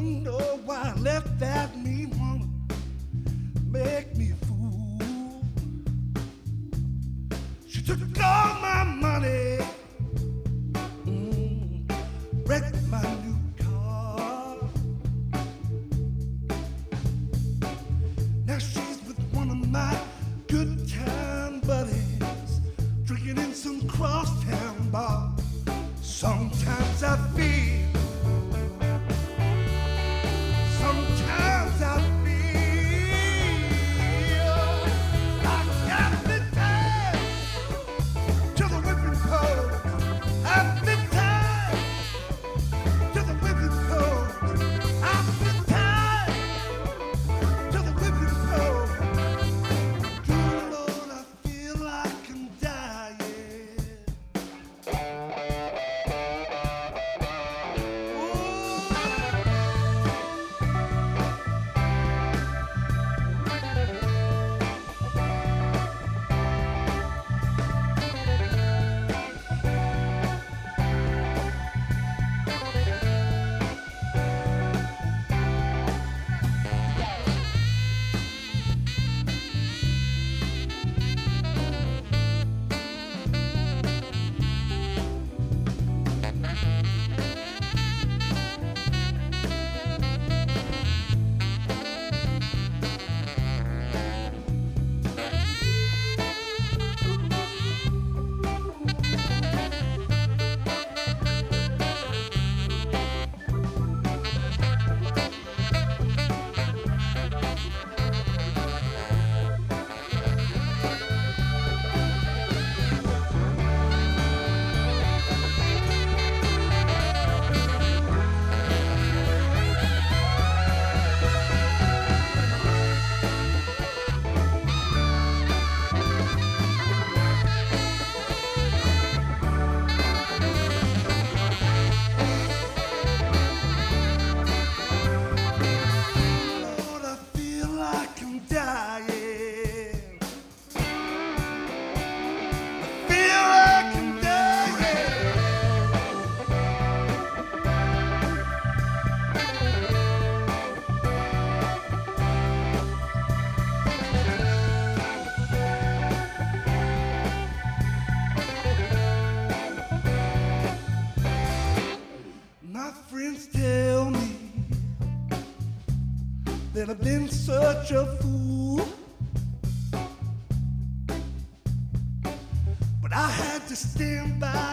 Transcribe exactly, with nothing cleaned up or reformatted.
know why I left that mean woman make me a fool. She took all my money, mm, wrecked my new car. Now she's with one of my good time buddies, drinking in some crosstown bar. Sometimes I feel, sometimes I feel like I've been tied to the whipping post. I've been tied to the whipping post. I've been tied to the whipping post. Good Lord, I feel like I'm dying. Lord, I feel like I'm dying. I feel like I'm dying. My friends tell me that I've been such a fool, but I had to stand by